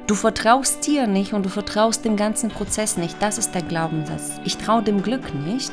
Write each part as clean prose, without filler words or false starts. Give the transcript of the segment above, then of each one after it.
Du vertraust dir nicht und du vertraust dem ganzen Prozess nicht. Das ist der Glaubenssatz. Ich traue dem Glück nicht.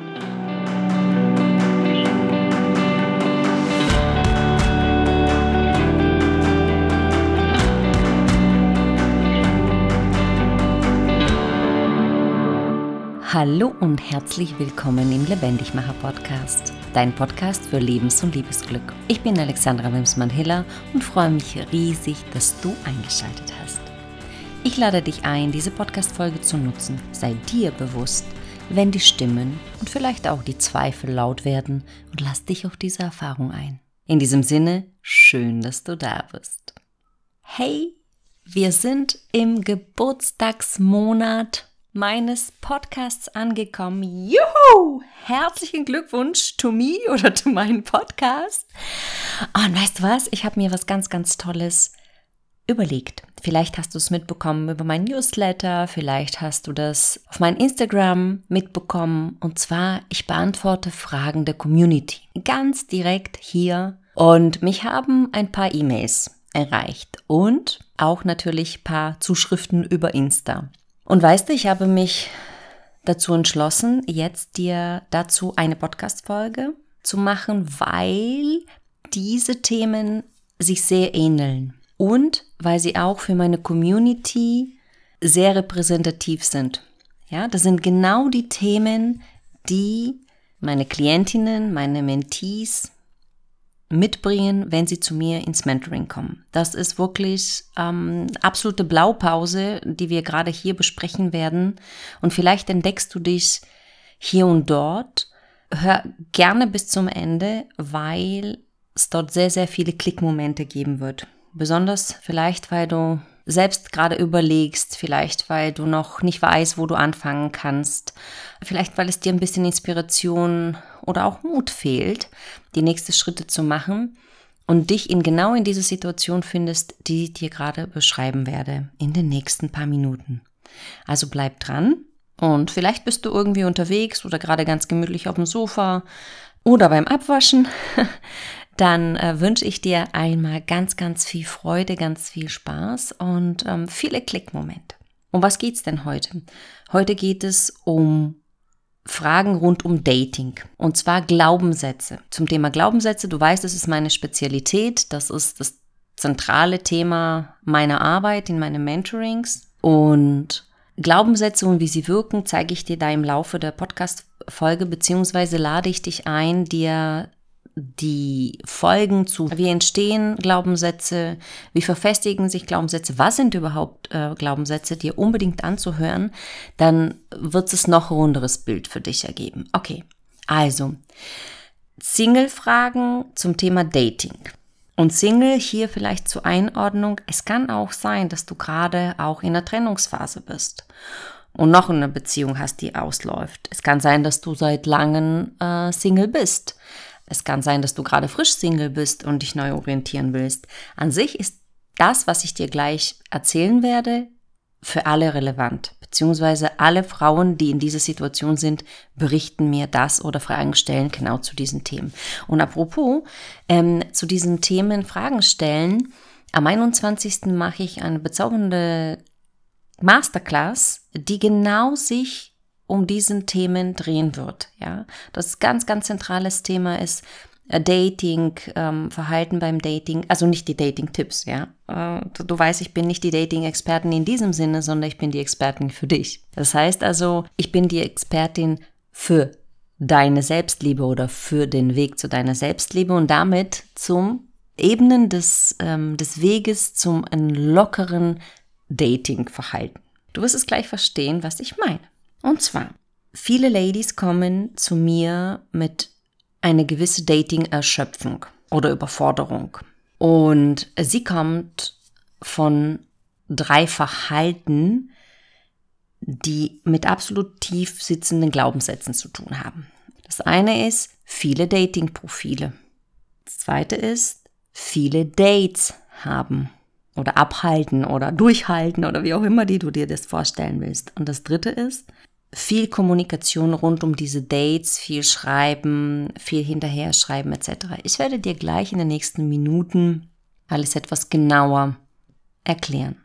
Hallo und herzlich willkommen im Lebendigmacher-Podcast, dein Podcast für Lebens- und Liebesglück. Ich bin Alexandra Wimsmann-Hiller und freue mich riesig, dass du eingeschaltet hast. Ich lade dich ein, diese Podcast-Folge zu nutzen. Sei dir bewusst, wenn die Stimmen und vielleicht auch die Zweifel laut werden, und lass dich auf diese Erfahrung ein. In diesem Sinne, schön, dass du da bist. Hey, wir sind im Geburtstagsmonat meines Podcasts angekommen. Juhu! Herzlichen Glückwunsch to me oder to meinen Podcast. Und weißt du was? Ich habe mir was ganz, ganz Tolles überlegt. Vielleicht hast du es mitbekommen über meinen Newsletter, vielleicht hast du das auf meinem Instagram mitbekommen. Und zwar, ich beantworte Fragen der Community. Ganz direkt hier. Und mich haben ein paar E-Mails erreicht und auch natürlich ein paar Zuschriften über Insta. Und weißt du, ich habe mich dazu entschlossen, jetzt dir dazu eine Podcast-Folge zu machen, weil diese Themen sich sehr ähneln und weil sie auch für meine Community sehr repräsentativ sind. Ja, das sind genau die Themen, die meine Klientinnen, meine Mentees mitbringen, wenn sie zu mir ins Mentoring kommen. Das ist wirklich absolute Blaupause, die wir gerade hier besprechen werden. Und vielleicht entdeckst du dich hier und dort. Hör gerne bis zum Ende, weil es dort sehr, sehr viele Klickmomente geben wird. Besonders vielleicht, weil du selbst gerade überlegst, vielleicht weil du noch nicht weißt, wo du anfangen kannst, vielleicht weil es dir ein bisschen Inspiration oder auch Mut fehlt, die nächsten Schritte zu machen und dich genau in diese Situation findest, die ich dir gerade beschreiben werde in den nächsten paar Minuten. Also bleib dran und vielleicht bist du irgendwie unterwegs oder gerade ganz gemütlich auf dem Sofa oder beim Abwaschen. Dann wünsche ich dir einmal ganz, ganz viel Freude, ganz viel Spaß und viele Klickmomente. Um was geht's denn heute? Heute geht es um Fragen rund um Dating und zwar Glaubenssätze. Zum Thema Glaubenssätze, du weißt, das ist meine Spezialität, das ist das zentrale Thema meiner Arbeit in meinen Mentorings und Glaubenssätze und wie sie wirken, zeige ich dir da im Laufe der Podcast-Folge, beziehungsweise lade ich dich ein, dir die Folgen zu, wie entstehen Glaubenssätze, wie verfestigen sich Glaubenssätze, was sind überhaupt Glaubenssätze, dir unbedingt anzuhören, dann wird es noch ein runderes Bild für dich ergeben. Okay, also Single-Fragen zum Thema Dating. Und Single hier vielleicht zur Einordnung, es kann auch sein, dass du gerade auch in der Trennungsphase bist und noch eine Beziehung hast, die ausläuft. Es kann sein, dass du seit langem Single bist. Es kann sein, dass du gerade frisch Single bist und dich neu orientieren willst. An sich ist das, was ich dir gleich erzählen werde, für alle relevant. Beziehungsweise alle Frauen, die in dieser Situation sind, berichten mir das oder Fragen stellen genau zu diesen Themen. Und apropos, zu diesen Themen Fragen stellen, am 21. mache ich eine bezaubernde Masterclass, die genau sich um diesen Themen drehen wird. Ja, das ganz, ganz zentrales Thema ist Dating, Verhalten beim Dating, also nicht die Dating-Tipps, ja. Du weißt, ich bin nicht die Dating-Expertin in diesem Sinne, sondern ich bin die Expertin für dich. Das heißt also, ich bin die Expertin für deine Selbstliebe oder für den Weg zu deiner Selbstliebe und damit zum Ebenen des Weges zum lockeren Dating-Verhalten. Du wirst es gleich verstehen, was ich meine. Und zwar, viele Ladies kommen zu mir mit einer gewissen Dating-Erschöpfung oder Überforderung. Und sie kommt von 3 Verhalten, die mit absolut tief sitzenden Glaubenssätzen zu tun haben. Das eine ist viele Dating-Profile. Das zweite ist viele Dates haben oder abhalten oder durchhalten oder wie auch immer du dir das vorstellen willst. Und das dritte ist viel Kommunikation rund um diese Dates, viel Schreiben, viel hinterher schreiben etc. Ich werde dir gleich in den nächsten Minuten alles etwas genauer erklären.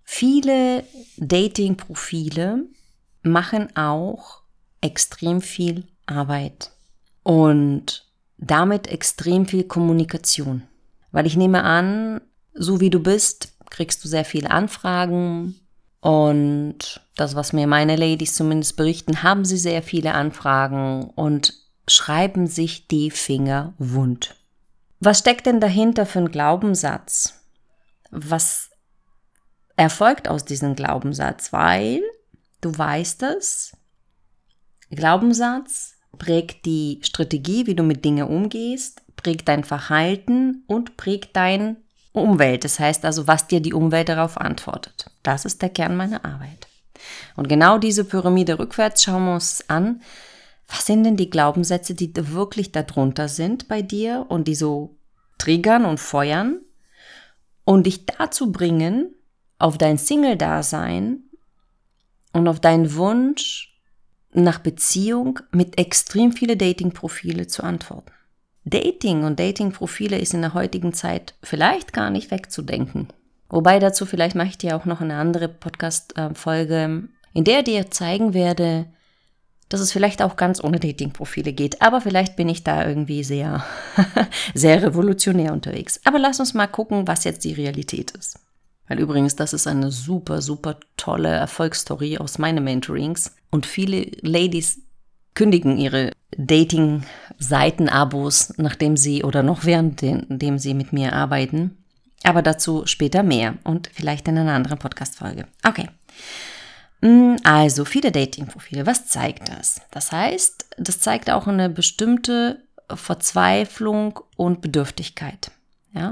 Viele Dating-Profile machen auch extrem viel Arbeit und damit extrem viel Kommunikation. Weil ich nehme an, so wie du bist, kriegst du sehr viele Anfragen und das, was mir meine Ladies zumindest berichten, haben sie sehr viele Anfragen und schreiben sich die Finger wund. Was steckt denn dahinter für ein Glaubenssatz? Was erfolgt aus diesem Glaubenssatz? Weil, du weißt es, Glaubenssatz prägt die Strategie, wie du mit Dingen umgehst, prägt dein Verhalten und prägt deine Umwelt. Das heißt also, was dir die Umwelt darauf antwortet. Das ist der Kern meiner Arbeit. Und genau diese Pyramide rückwärts schauen wir uns an. Was sind denn die Glaubenssätze, die wirklich darunter sind bei dir und die so triggern und feuern und dich dazu bringen, auf dein Single-Dasein und auf deinen Wunsch nach Beziehung mit extrem viele Dating-Profile zu antworten. Dating und Dating-Profile ist in der heutigen Zeit vielleicht gar nicht wegzudenken. Wobei dazu vielleicht mache ich dir auch noch eine andere Podcast-Folge, in der ich dir zeigen werde, dass es vielleicht auch ganz ohne Dating-Profile geht. Aber vielleicht bin ich da irgendwie sehr, sehr revolutionär unterwegs. Aber lass uns mal gucken, was jetzt die Realität ist. Weil übrigens, das ist eine super, super tolle Erfolgsstory aus meinen Mentorings. Und viele Ladies kündigen ihre Dating-Seiten-Abos, nachdem sie oder noch währenddem sie mit mir arbeiten. Aber dazu später mehr und vielleicht in einer anderen Podcast-Folge. Okay. Also, viele Dating-Profile. Was zeigt das? Das heißt, das zeigt auch eine bestimmte Verzweiflung und Bedürftigkeit. Ja?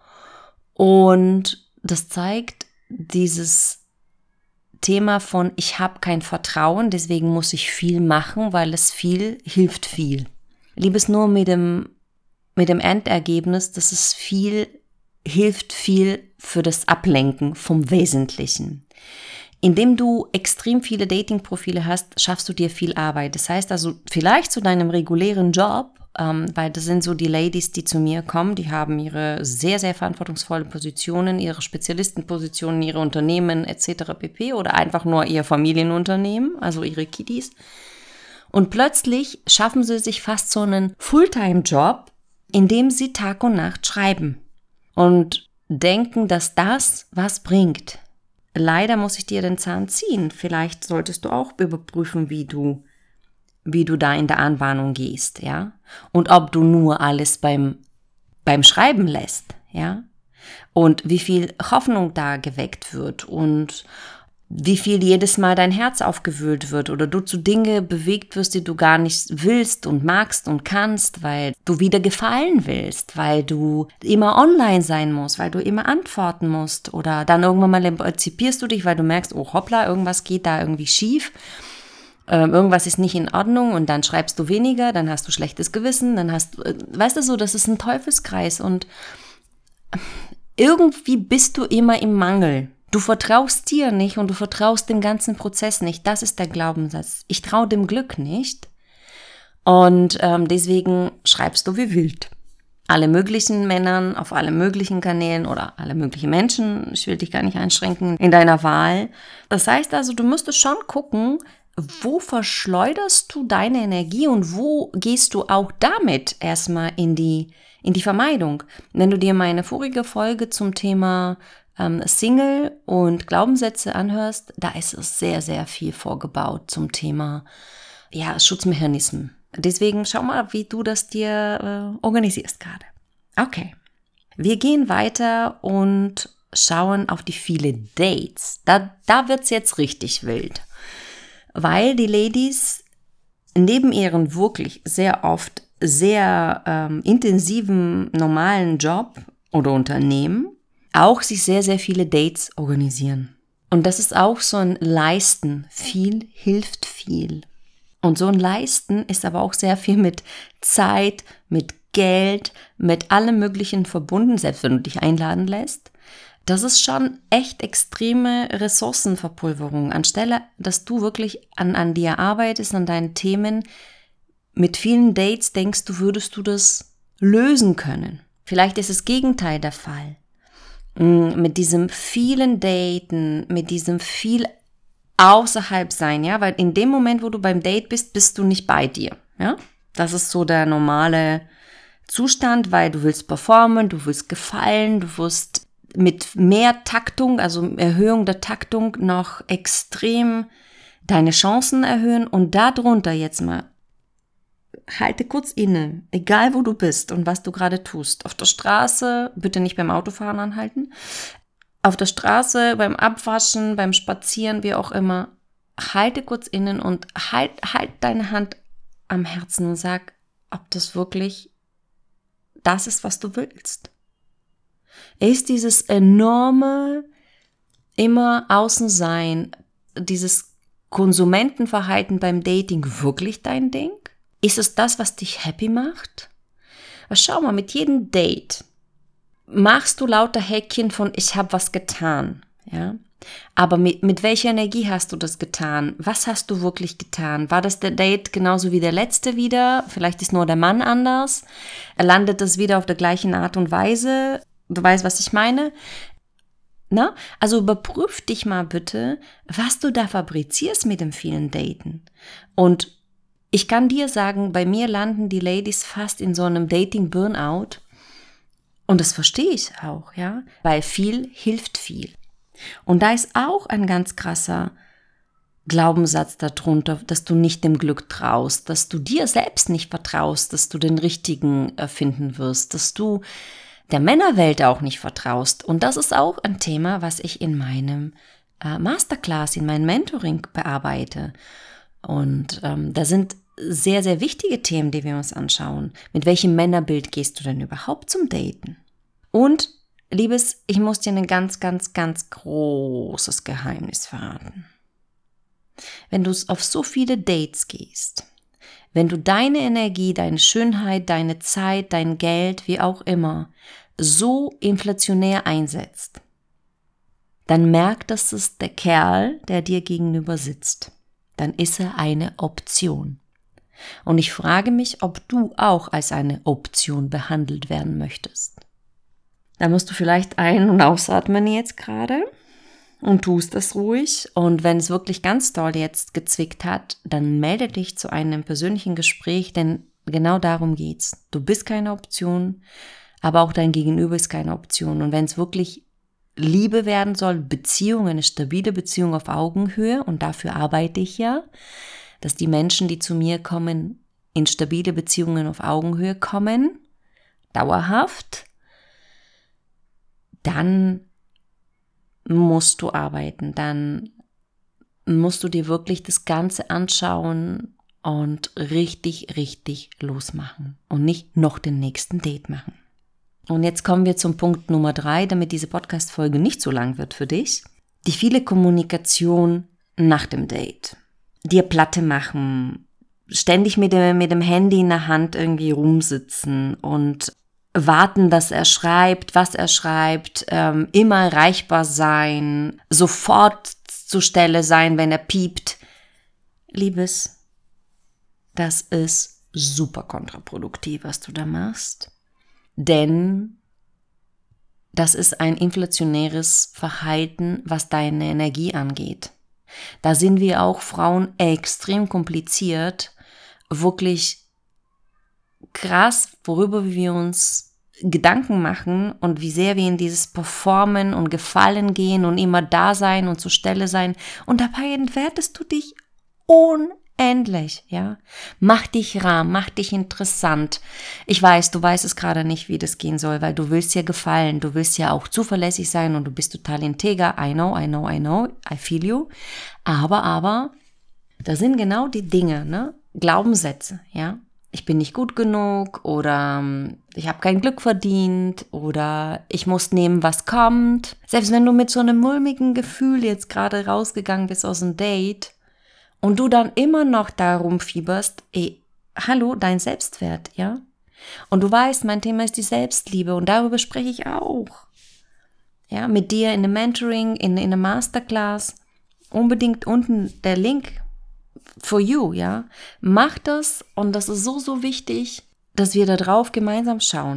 Und das zeigt dieses Thema von, ich habe kein Vertrauen, deswegen muss ich viel machen, weil es viel hilft viel. Liebes nur mit dem Endergebnis, dass es viel hilft viel für das Ablenken vom Wesentlichen. Indem du extrem viele Dating-Profile hast, schaffst du dir viel Arbeit. Das heißt also, vielleicht zu deinem regulären Job, weil das sind so die Ladies, die zu mir kommen, die haben ihre sehr, sehr verantwortungsvollen Positionen, ihre Spezialistenpositionen, ihre Unternehmen etc. pp. Oder einfach nur ihr Familienunternehmen, also ihre Kiddies. Und plötzlich schaffen sie sich fast so einen Fulltime-Job, in dem sie Tag und Nacht schreiben und denken, dass das was bringt. Leider muss ich dir den Zahn ziehen. Vielleicht solltest du auch überprüfen, wie du da in der Anbahnung gehst, ja? Und ob du nur alles beim Schreiben lässt, ja? Und wie viel Hoffnung da geweckt wird und wie viel jedes Mal dein Herz aufgewühlt wird oder du zu Dinge bewegt wirst, die du gar nicht willst und magst und kannst, weil du wieder gefallen willst, weil du immer online sein musst, weil du immer antworten musst oder dann irgendwann mal emanzipierst du dich, weil du merkst, oh hoppla, irgendwas geht da irgendwie schief, irgendwas ist nicht in Ordnung und dann schreibst du weniger, dann hast du schlechtes Gewissen, dann weißt du so, das ist ein Teufelskreis und irgendwie bist du immer im Mangel. Du vertraust dir nicht und du vertraust dem ganzen Prozess nicht. Das ist der Glaubenssatz. Ich traue dem Glück nicht. Und deswegen schreibst du wie wild. Alle möglichen Männern auf alle möglichen Kanälen oder alle möglichen Menschen. Ich will dich gar nicht einschränken in deiner Wahl. Das heißt also, du müsstest schon gucken, wo verschleuderst du deine Energie und wo gehst du auch damit erstmal in die Vermeidung. Wenn du dir meine vorige Folge zum Thema Single und Glaubenssätze anhörst, da ist es sehr, sehr viel vorgebaut zum Thema Schutzmechanismen. Deswegen schau mal, wie du das dir organisierst gerade. Okay, wir gehen weiter und schauen auf die vielen Dates. Da wird's jetzt richtig wild, weil die Ladies neben ihren wirklich sehr oft sehr intensiven normalen Job oder Unternehmen auch sich sehr, sehr viele Dates organisieren. Und das ist auch so ein Leisten. Viel hilft viel. Und so ein Leisten ist aber auch sehr viel mit Zeit, mit Geld, mit allem Möglichen verbunden, selbst wenn du dich einladen lässt. Das ist schon echt extreme Ressourcenverpulverung. Anstelle, dass du wirklich an dir arbeitest, an deinen Themen, mit vielen Dates denkst du, würdest du das lösen können. Vielleicht ist das Gegenteil der Fall. mit diesem vielen Daten, mit diesem viel außerhalb sein, ja, weil in dem Moment, wo du beim Date bist, bist du nicht bei dir, ja. Das ist so der normale Zustand, weil du willst performen, du willst gefallen, du wirst mit mehr Taktung, also Erhöhung der Taktung noch extrem deine Chancen erhöhen und darunter jetzt mal halte kurz inne, egal wo du bist und was du gerade tust. Auf der Straße, bitte nicht beim Autofahren anhalten, auf der Straße, beim Abwaschen, beim Spazieren, wie auch immer, halte kurz innen und halt deine Hand am Herzen und sag, ob das wirklich das ist, was du willst. Ist dieses enorme, immer Außensein, dieses Konsumentenverhalten beim Dating wirklich dein Ding? Ist es das, was dich happy macht? Aber schau mal, mit jedem Date machst du lauter Häkchen von ich habe was getan, ja? Aber mit welcher Energie hast du das getan? Was hast du wirklich getan? War das der Date genauso wie der letzte wieder? Vielleicht ist nur der Mann anders. Landet das wieder auf der gleichen Art und Weise? Du weißt, was ich meine? Na? Also überprüf dich mal bitte, was du da fabrizierst mit dem vielen Daten. Und ich kann dir sagen, bei mir landen die Ladies fast in so einem Dating-Burnout. Und das verstehe ich auch, ja, weil viel hilft viel. Und da ist auch ein ganz krasser Glaubenssatz darunter, dass du nicht dem Glück traust, dass du dir selbst nicht vertraust, dass du den Richtigen finden wirst, dass du der Männerwelt auch nicht vertraust. Und das ist auch ein Thema, was ich in meinem Masterclass, in meinem Mentoring bearbeite. Und da sind sehr, sehr wichtige Themen, die wir uns anschauen. Mit welchem Männerbild gehst du denn überhaupt zum Daten? Und, Liebes, ich muss dir ein ganz, ganz, ganz großes Geheimnis verraten. Wenn du auf so viele Dates gehst, wenn du deine Energie, deine Schönheit, deine Zeit, dein Geld, wie auch immer, so inflationär einsetzt, dann merkt, dass es der Kerl, der dir gegenüber sitzt. Dann ist er eine Option. Und ich frage mich, ob du auch als eine Option behandelt werden möchtest. Da musst du vielleicht ein- und ausatmen jetzt gerade und tust das ruhig. Und wenn es wirklich ganz doll jetzt gezwickt hat, dann melde dich zu einem persönlichen Gespräch, denn genau darum geht's. Du bist keine Option, aber auch dein Gegenüber ist keine Option. Und wenn es wirklich Liebe werden soll, Beziehung, eine stabile Beziehung auf Augenhöhe, und dafür arbeite ich ja, dass die Menschen, die zu mir kommen, in stabile Beziehungen auf Augenhöhe kommen, dauerhaft, dann musst du arbeiten, dann musst du dir wirklich das Ganze anschauen und richtig, richtig losmachen und nicht noch den nächsten Date machen. Und jetzt kommen wir zum Punkt Nummer 3, damit diese Podcast-Folge nicht so lang wird für dich. Die viele Kommunikation nach dem Date. Dir Platte machen, ständig mit dem Handy in der Hand irgendwie rumsitzen und warten, dass er schreibt, was er schreibt, immer erreichbar sein, sofort zur Stelle sein, wenn er piept. Liebes, das ist super kontraproduktiv, was du da machst. Denn das ist ein inflationäres Verhalten, was deine Energie angeht. Da sind wir auch Frauen extrem kompliziert, wirklich krass, worüber wir uns Gedanken machen und wie sehr wir in dieses Performen und Gefallen gehen und immer da sein und zur Stelle sein. Und dabei entwertest du dich unendlich, ja. Mach dich rar, mach dich interessant. Ich weiß, du weißt es gerade nicht, wie das gehen soll, weil du willst ja gefallen, du willst ja auch zuverlässig sein und du bist total integer. I know, I feel you. Aber, da sind genau die Dinge, ne? Glaubenssätze, ja. Ich bin nicht gut genug oder ich habe kein Glück verdient oder ich muss nehmen, was kommt. Selbst wenn du mit so einem mulmigen Gefühl jetzt gerade rausgegangen bist aus dem Date und du dann immer noch darum fieberst, hallo, dein Selbstwert, ja? Und du weißt, mein Thema ist die Selbstliebe und darüber spreche ich auch. Ja, mit dir in einem Mentoring, in einer Masterclass. Unbedingt unten der Link for you, ja. Mach das und das ist so, so wichtig, dass wir da drauf gemeinsam schauen.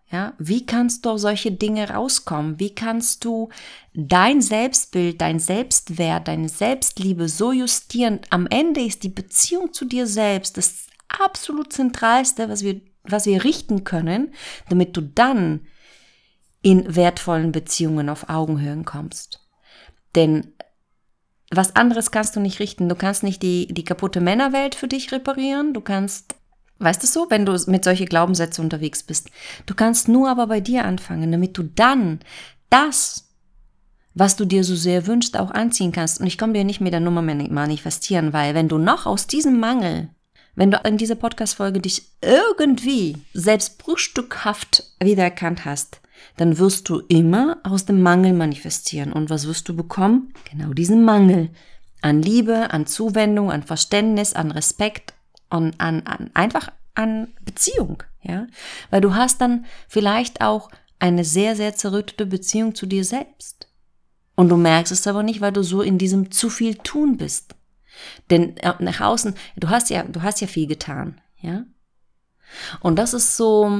Ja, wie kannst du auf solche Dinge rauskommen? Wie kannst du dein Selbstbild, dein Selbstwert, deine Selbstliebe so justieren? Am Ende ist die Beziehung zu dir selbst das absolut Zentralste, was wir richten können, damit du dann in wertvollen Beziehungen auf Augenhöhe kommst. Denn was anderes kannst du nicht richten. Du kannst nicht die kaputte Männerwelt für dich reparieren. Du kannst, weißt du so, wenn du mit solchen Glaubenssätzen unterwegs bist. Du kannst nur aber bei dir anfangen, damit du dann das, was du dir so sehr wünschst, auch anziehen kannst. Und ich komme dir nicht mit der Nummer manifestieren, weil wenn du noch aus diesem Mangel, wenn du in dieser Podcast-Folge dich irgendwie selbst bruchstückhaft wiedererkannt hast, dann wirst du immer aus dem Mangel manifestieren. Und was wirst du bekommen? Genau diesen Mangel an Liebe, an Zuwendung, an Verständnis, an Respekt und einfach an Beziehung. Ja? Weil du hast dann vielleicht auch eine sehr, sehr zerrüttete Beziehung zu dir selbst. Und du merkst es aber nicht, weil du so in diesem zu viel tun bist. Denn nach außen, du hast ja viel getan. Ja? Und das ist so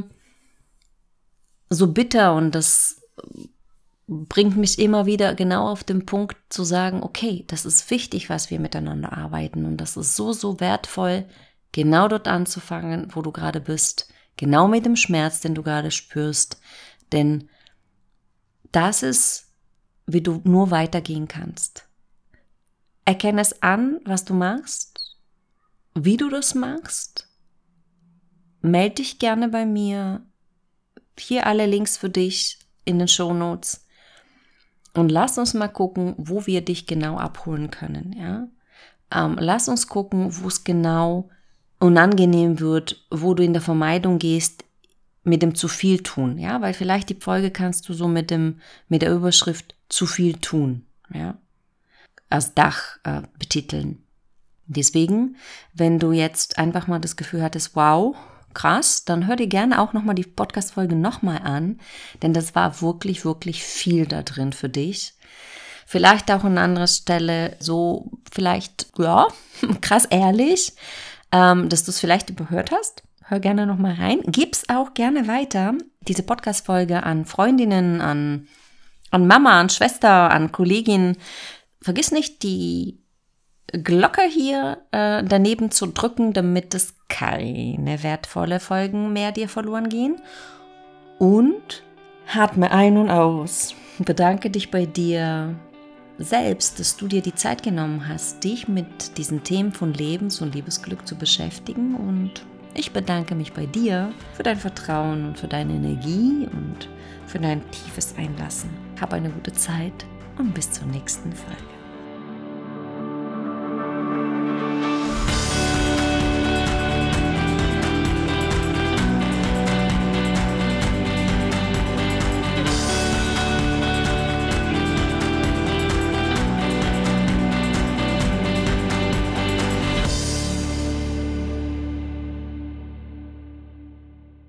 bitter und das bringt mich immer wieder genau auf den Punkt zu sagen, okay, das ist wichtig, was wir miteinander arbeiten und das ist so, so wertvoll, genau dort anzufangen, wo du gerade bist, genau mit dem Schmerz, den du gerade spürst, denn das ist, wie du nur weitergehen kannst. Erkenne es an, was du machst, wie du das machst, melde dich gerne bei mir. Hier alle Links für dich in den Shownotes. Und lass uns mal gucken, wo wir dich genau abholen können. Ja? Lass uns gucken, wo es genau unangenehm wird, wo du in der Vermeidung gehst mit dem zu viel tun. Ja? Weil vielleicht die Folge kannst du so mit der Überschrift zu viel tun. Ja? Als Dach betiteln. Deswegen, wenn du jetzt einfach mal das Gefühl hattest, wow, krass, dann hör dir gerne auch nochmal die Podcast-Folge nochmal an, denn das war wirklich, wirklich viel da drin für dich. Vielleicht auch an anderer Stelle so, vielleicht, ja, krass ehrlich, dass du es vielleicht überhört hast. Hör gerne nochmal rein. Gib's auch gerne weiter, diese Podcast-Folge an Freundinnen, an Mama, an Schwester, an Kolleginnen. Vergiss nicht, die Glocke hier daneben zu drücken, damit es keine wertvolle Folgen mehr dir verloren gehen. Und atme ein und aus. Bedanke dich bei dir selbst, dass du dir die Zeit genommen hast, dich mit diesen Themen von Lebens- und Liebesglück zu beschäftigen. Und ich bedanke mich bei dir für dein Vertrauen und für deine Energie und für dein tiefes Einlassen. Hab eine gute Zeit und bis zur nächsten Folge.